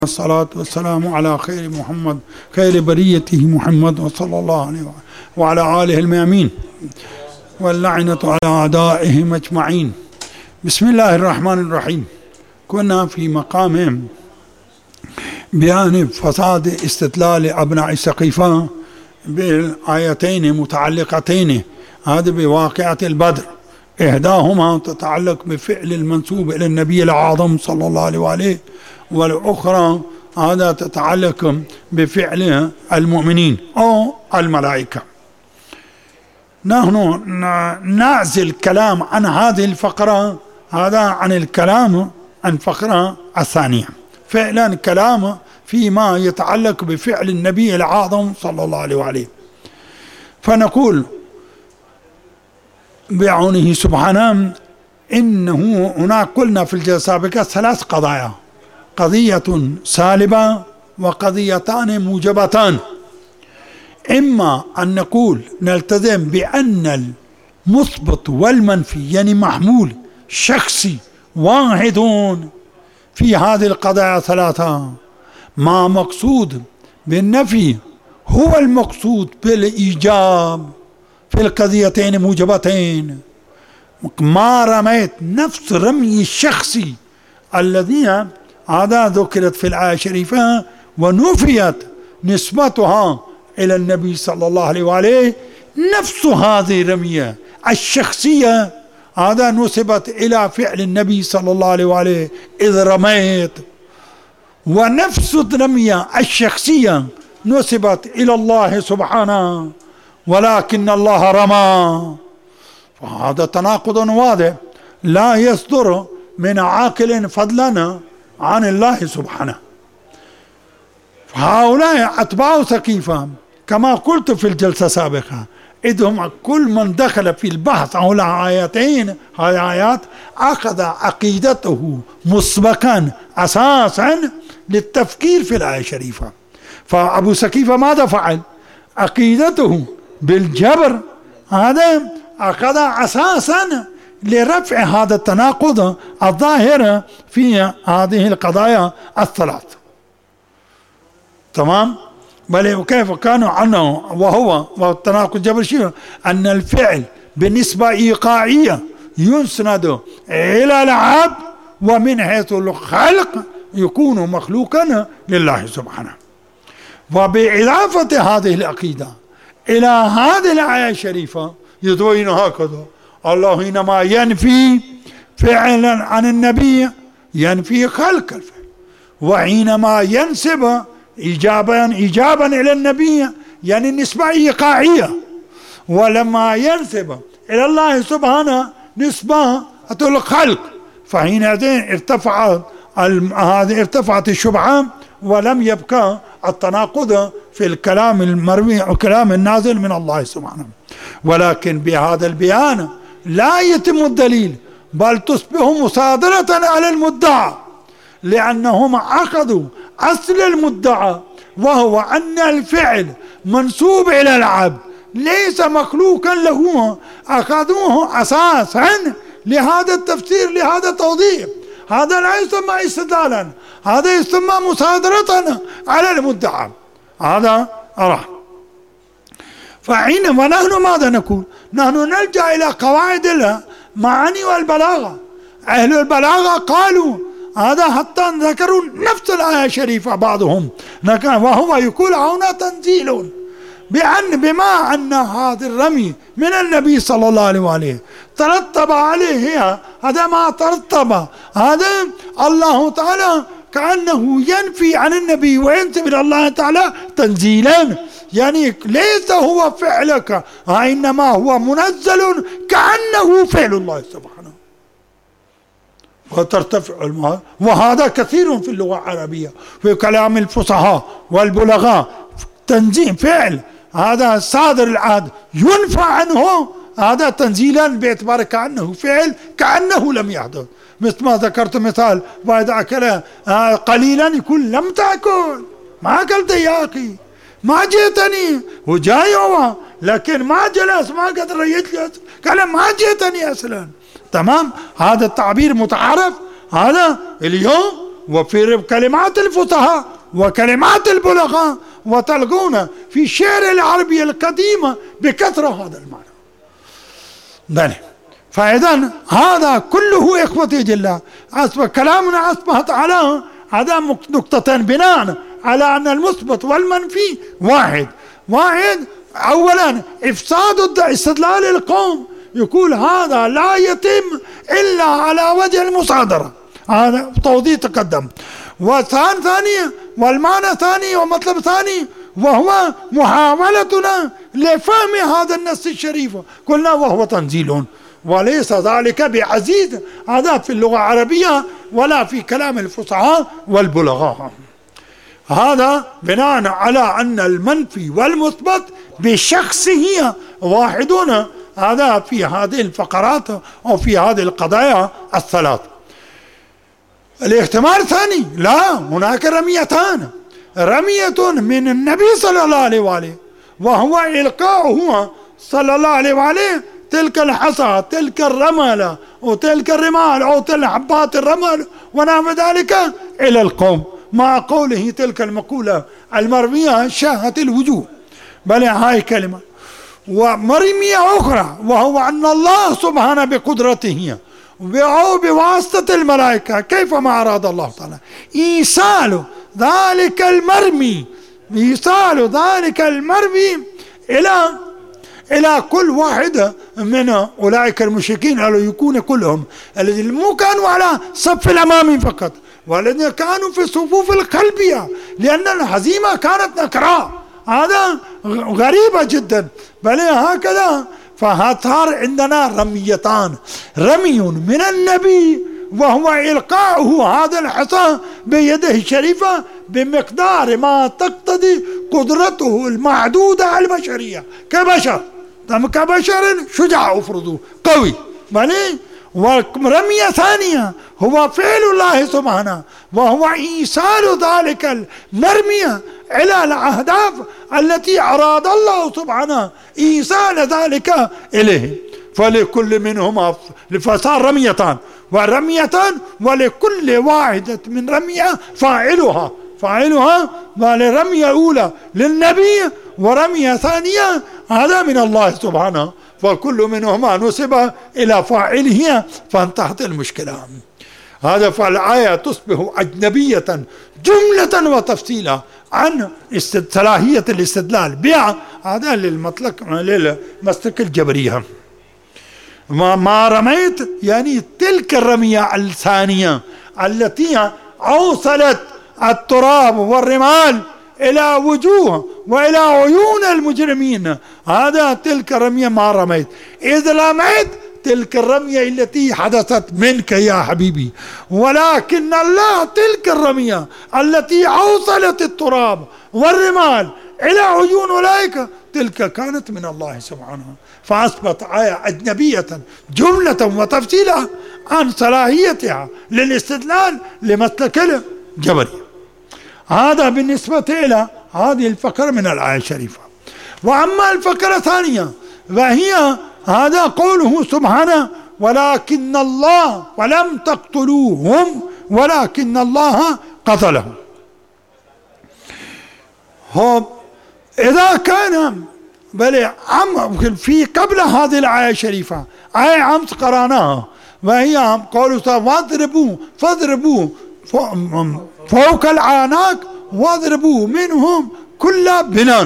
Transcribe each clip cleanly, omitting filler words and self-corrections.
الصلاة والسلام على خير محمد خير بريته محمد صلى الله عليه وعلى آله الميامين واللعنة على أعدائهم أجمعين. بسم الله الرحمن الرحيم. كنا في مقام بيان فساد استدلال أبناء سقيفة بالآيتين متعلقتين، هذه بواقعة البدر، إحداهما تتعلق بفعل المنسوب إلى النبي الأعظم صلى الله عليه وآله، والأخرى هذا تتعلق بفعل المؤمنين أو الملائكة. نحن نعزل الكلام عن هذه الفقرة هذا عن الكلام عن الفقرة الثانية، فعلا كلام فيما يتعلق بفعل النبي الأعظم صلى الله عليه وآله. فنقول بعونه سبحانه إنه هناك قلنا في الجلسة السابقة ثلاث قضايا: قضية سالبة وقضيتان موجبتان. إما أن نقول نلتزم بأن المثبت والمنفي يعني محمول شخصي واحد في هذه القضايا ثلاثة، ما مقصود بالنفي هو المقصود بالإيجاب في القضيتين موجبتين. ما رميت نفس رمي الشخصي الذي هذا ذكرت في الآية الشريفة ونفيت نسبتها إلى النبي صلى الله عليه وآله، نفس هذه الرمية الشخصية هذا نسبت إلى فعل النبي صلى الله عليه وآله إذ رميت، ونفس الرمية الشخصية نسبت إلى الله سبحانه ولكن الله رمى. فهذا تناقض واضح لا يصدر من عاقل فضلا عن الله سبحانه. فهؤلاء أتباع سقيفة كما قلت في الجلسة السابقة، إذهم كل من دخل في البحث عن الآيتين هذه آيات أخذ عقيدته مسبقا أساسا للتفكير في الآية الشريفة. فأبو سقيفة ماذا فعل؟ عقيدته بالجبر هذا أخذ أساسا لرفع هذا التناقض الظاهر في هذه القضايا الثلاث. تمام؟ بل وكيف كانوا عنه وهو والتناقض الجبر شيء أن الفعل بالنسبة إيقاعية يسند إلى العبد، ومن حيث الخلق يكون مخلوقا لله سبحانه. وبإضافة هذه العقيدة إلى هذه الآية الشريفة يدوين هكذا: الله إنما ينفي فعلا عن النبي ينفي خلق الفعل، وحينما ينسب إيجابا إلى النبي يعني النسبة إيقاعية، ولما ينسب إلى الله سبحانه نسبة الخلق فحينئذ ارتفعت الشبهة ولم يبقى التناقض في الكلام المروي أو كلام النازل من الله سبحانه. ولكن بهذا البيان لا يتم الدليل، بل تصبح مصادرة على المدعى، لأنهم أخذوا أصل المدعى وهو أن الفعل منسوب إلى العبد ليس مخلوقا له، أخذوه أساسا لهذا التفسير لهذا التوضيح. هذا لا يسمى استدلالا، هذا يسمى مصادرة على المدعى. هذا أراه. ونحن ماذا نقول؟ نحن نلجأ إلى قواعد المعاني والبلاغة. أهل البلاغة قالوا هذا حتى ذكروا نفس الآية الشريفة بعضهم، وهو يقول هنا تنزيل بما أن هذا الرمي من النبي صلى الله عليه وآله ترتب عليه هذا ما ترتب، هذا الله تعالى كأنه ينفي عن النبي وينسب إلى الله تعالى تنزيلا، يعني ليس هو فعلك إنما هو منزل كأنه فعل الله سبحانه وترتفع وهذا كثير في اللغة العربية في كلام الفصحاء والبلغاء. تنزيل فعل هذا صادر العهد ينفى عنه هذا تنزيلا باعتبار كأنه فعل كأنه لم يحدث، مثل ما ذكرت مثال: وإذا أكل قليلا يقول لم تأكل، ما أكلت يا أخي، ما جئتني، وجاي هو لكن ما جلس، ما قدر يجلس، قال ما جئتني أصلا. تمام؟ هذا التعبير متعارف هذا اليوم وفي كلمات الفصحاء وكلمات البلغاء، وتلقون في الشعر العربي القديم بكثرة هذا المعنى. بله. فإذا هذا كله إخوتي جل كلامنا أصبحت على هذا نقطتين بناء على أن المثبت والمنفي واحد. أولا إفساد استدلال القوم، يقول هذا لا يتم إلا على وجه المصادرة، هذا توضيح تقدم. ثانيا والمعنى ثاني ومطلب ثاني وهو محاولتنا لفهم هذا النص الشريف، قلنا وهو تنزيل وليس ذلك بعزيز هذا في اللغة العربية ولا في كلام الفصحاء والبلغاء. هذا بناء على أن المنفي والمثبت بشخصه واحدون، هذا في هذه الفقرات أو في هذه القضايا الثلاث. الاحتمال الثاني لا، هناك رميتان، رمية من النبي صلى الله عليه وآله وهو إلقاؤه صلى الله عليه وآله تلك الحصى تلك الرملة وتلك الرمال أو تلك حبات الرمل ونحو ذلك إلى القوم، مع قوله تلك المقولة المرمية شاهت الوجوه. بل هاي كلمة. ومرمية أخرى وهو أن الله سبحانه بقدرته أو بواسطة الملائكة كيفما أراد الله تعالى إيصال ذلك المرمي إلى كل واحد من أولئك المشركين، أن يكون كلهم الذين مو كانوا على صف الأمامي فقط، والذين كانوا في الصفوف القلبية، لأن الهزيمة كانت نكراء، هذا غريبة جدا. بل هكذا فصار عندنا رميتان، رمي من النبي وهو إلقاؤه هذا الحصى بيده الشريفة بمقدار ما تقتضي قدرته المحدودة البشرية كبشر شجاع أفرضه قوي. ورمية ثانية هو فعل الله سبحانه وهو إيصال ذلك المرمية إلى الأهداف التي أراد الله سبحانه إيصال ذلك إليه. فلكل منهما فصار رميتان ولكل واحدة من رمية فاعلها ولرمية أولى للنبي ورمية ثانية هذا من الله سبحانه، فكل منهما نسب إلى فاعله فانتهت المشكلة. هذا فالآية تصبح أجنبية جملة وتفصيلا عن صلاحية الاستدلال بها، هذا للمسلك الجبرية. ما رميت يعني تلك الرمية الثانية التي أوصلت التراب والرمال إلى وجوه وإلى عيون المجرمين، هذا تلك الرمية ما رميت. إذ رميت تلك الرمية التي حدثت منك يا حبيبي، ولكن الله تلك الرمية التي أوصلت التراب والرمال إلى عيون أولئك تلك كانت من الله سبحانه، فأصبحت آية أجنبية جملة وتفصيلا عن صلاحيتها للاستدلال لمسلك الجبري. هذا بالنسبة إلى هذه الفقرة من الآية الشريفة. وأما الفقرة الثانية وهي هذا قوله سبحانه ولكن الله ولم تقتلوهم ولكن الله قتلهم. إذا كان بل في قبل هذه الآية الشريفة آية أمس قرأناها وهي قوله فاضربوا فوق الأعناق واضربوا منهم كل بنان.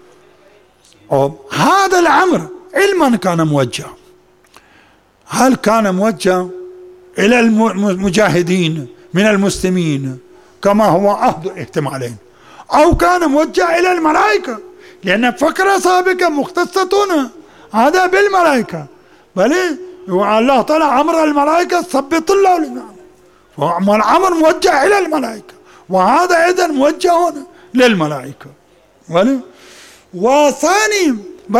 هذا الأمر علما كان موجه، هل كان موجه إلى المجاهدين من المسلمين كما هو أحد احتمالين، أو كان موجه إلى الملائكة، لأن فقرة سابقة مختصة هذا بالملائكة، بل الله تعالى أمر الملائكة ثبت الله لنا، والأمر موجه إلى الملائكة، وهذا أيضا موجه للملائكة. وثاني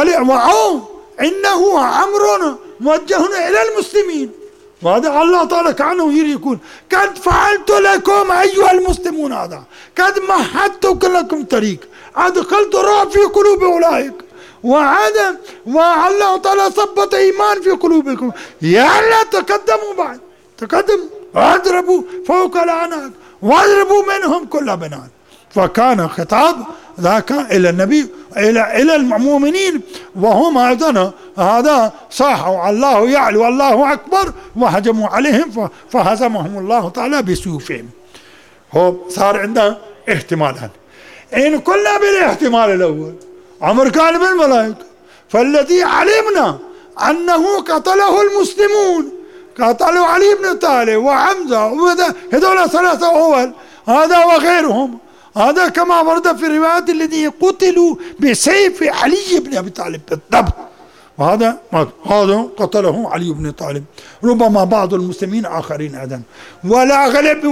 إنه أمر موجه إلى المسلمين، وهذا الله تعالى كأنه يقول قد فعلت لكم أيها المسلمون، هذا قد مهدت لكم طريق، أدخلت الرعب في قلوب أولئك، وهذا والله تعالى ثبت إيمان في قلوبكم، يلا تقدموا بعد تقدم اضربوا فوق الأعناق واضربوا منهم كل بنان. فكان خطاب ذاك إلى النبي إلى المؤمنين، وهم أيضا هذا صاحوا على الله يعلو الله أكبر، وهجموا عليهم فهزمهم الله تعالى بسيوفهم. هو صار عندنا احتمالان، إن كنا بالاحتمال الأول عمر كان من الملائكة، فالذي علمنا أنه قتله المسلمون، قتلوا علي بن طالب وحمزة هذول ثلاثة أول، هذا وغيرهم، هذا كما ورد في الروايات الذي قتلوا بسيف علي بن أبي طالب بالضبط، وهذا قتله علي بن طالب، ربما بعض المسلمين آخرين أيضا، ولا غلب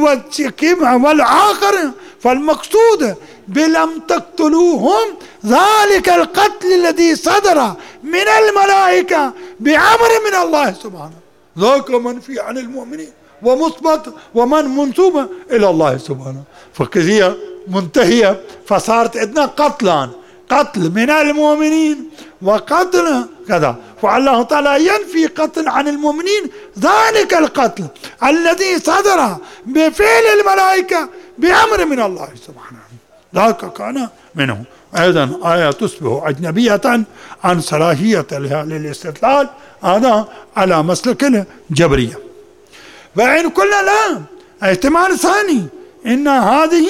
والآخر. فالمقصود بلم تقتلوهم ذلك القتل الذي صدر من الملائكة بأمر من الله سبحانه، ذاك منفي عن المؤمنين ومثبت ومن منسوب إلى الله سبحانه. فالقضية منتهية، فصارت عندنا قتلان، قتل من المؤمنين وقتل كذا، فالله تعالى ينفي قتل عن المؤمنين ذلك القتل الذي صدر بفعل الملائكة بأمر من الله سبحانه، ذاك كان منه. أيضا آية تصبح أجنبية عن صلاحية للاستدلال، هذا على مسلك الجبرية. وإن كنا لا احتمال ثاني، إن هذه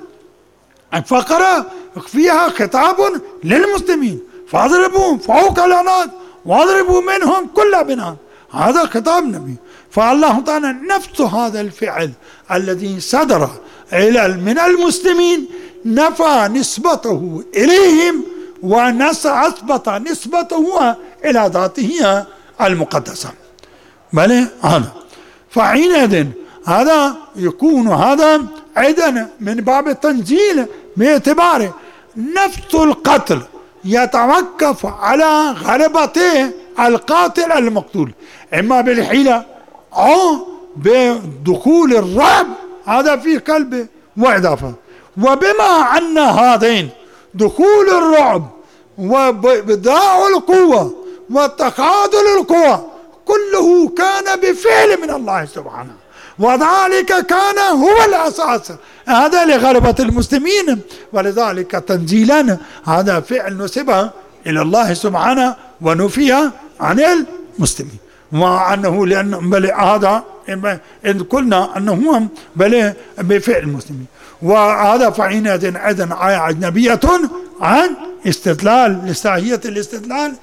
الفقرة فيها خطاب للمسلمين، فاضربوهم فوق الأعناق واضربوا منهم كل بنان، هذا خطاب نبي. فالله تعالى نفس هذا الفعل الذي صدر من المسلمين نفى نسبته إليهم وأثبت نسبته إلى ذاته المقدسة. بل هذا فحينئذ هذا يكون هذا أيضا من باب التنزيل، باعتبار نفس القتل يتوقف على غلبة القاتل المقتول، إما بالحيلة أو بدخول الرعب هذا في قلبه وإضافة. وبما أن هذين دخول الرعب وبداء القوة وتخاذل القوة كله كان بفعل من الله سبحانه، وذلك كان هو الأساس هذا لغلبة المسلمين، ولذلك تنزيلا هذا فعل نسب إلى الله سبحانه ونفي عن المسلمين، وأنه لأن بل هذا إن قلنا أنه بل بفعل المسلمين. وهذا فحينئذ أيضا آية أجنبية عن استدلال لساهية الاستدلال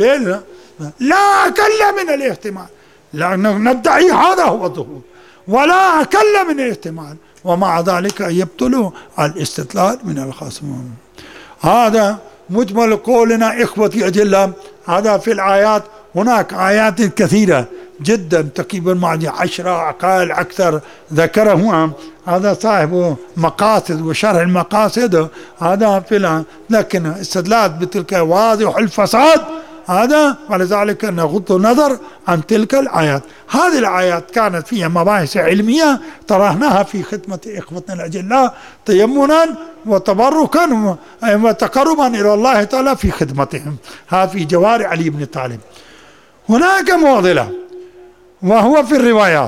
لا أقل من الاحتمال، لأنه ندعي هذا هو الظهور ولا أقل من الاحتمال، ومع ذلك يبطل الاستدلال من الخصم. هذا مجمل قولنا إخوتي أجلاء، هذا في الآيات. هناك آيات كثيرة جدا تقريبا معدي 10 أقل أكثر ذكره هذا صاحب مقاصد وشرح المقاصد، هذا في لكن استدلال بتلك واضح الفساد هذا، ولذلك نغض النظر عن تلك الآيات. هذه الآيات كانت فيها مباحث علمية طرحناها في خدمة إخوتنا الأجلاء تيمنا وتبركا وتقربا إلى الله تعالى في خدمتهم، هذا في جوار علي بن طالب. هناك معضلة وهو في الروايات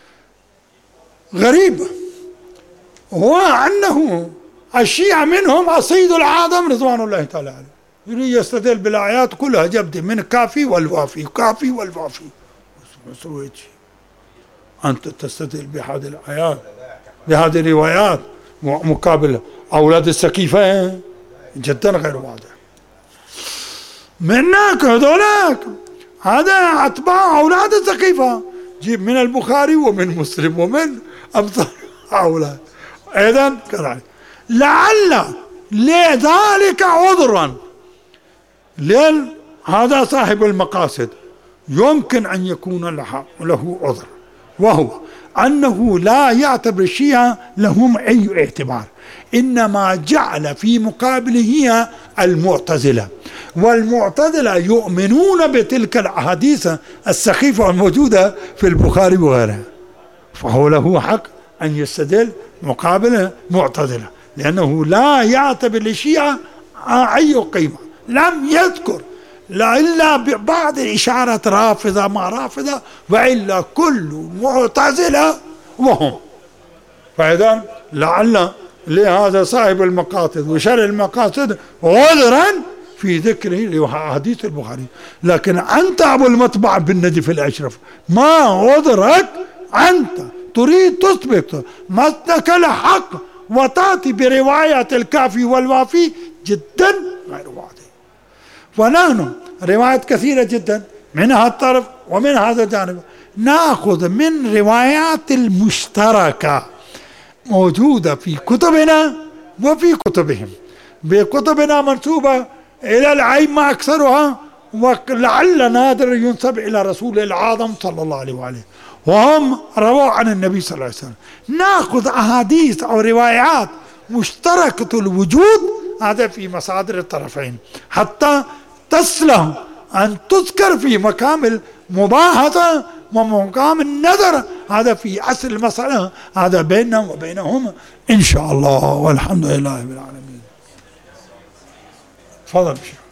غريب، هو أنه الشيعة منهم أصيد العظم رضوان الله تعالى عليه يريد يستدل بالآيات كلها جبد من كافي والوافي كافي والوافي. أنت تستدل بهذه الآيات بهذه الروايات مقابل أولاد السقيفة جدا غير واضح. منك هذولاك هذا أتباع أولاد السقيفة، جيب من البخاري ومن مسلم ومن أمثال أولاد أيضا كذلك. لعل لذلك عذرا هذا صاحب المقاصد يمكن أن يكون له عذر، وهو أنه لا يعتبر الشيعة لهم أي اعتبار، إنما جعل في مقابله المعتزلة، والمعتزلة يؤمنون بتلك الأحاديث السخيفة الموجودة في البخاري وغيرها، فهو له حق أن يستدل مقابل معتزلة، لأنه لا يعتبر للشيعة أي قيمة، لم يذكر لا إلا بعض إشارة رافضة ما رافضة، وإلا كل معتزلة وهم فإذا لعل لهذا صاحب المقاصد وشرح المقاصد عذرا في ذكره لحديث البخاري، لكن أنت أبو المطبع بالنجف الأشرف ما عذرك، أنت تريد تثبت مسلك الحق وتأتي برواية الكافي والوافي جدا غير واضح. ونحن روايات كثيرة جدا من هذا الطرف ومن هذا الجانب، نأخذ من روايات المشتركة موجودة في كتبنا وفي كتبهم، بكتبنا منسوبة إلى الأئمة أكثرها، ولعل نادر ينسب إلى رسول العظم صلى الله عليه وآله، وهم رووا عن النبي صلى الله عليه وسلم. نأخذ أحاديث أو روايات مشتركة الوجود هذا في مصادر الطرفين حتى تسلم أن تذكر في مقام المباحثة ومقام النظر، هذا في أصل المسألة، هذا بيننا وبينهم إن شاء الله، والحمد لله رب العالمين. تفضل.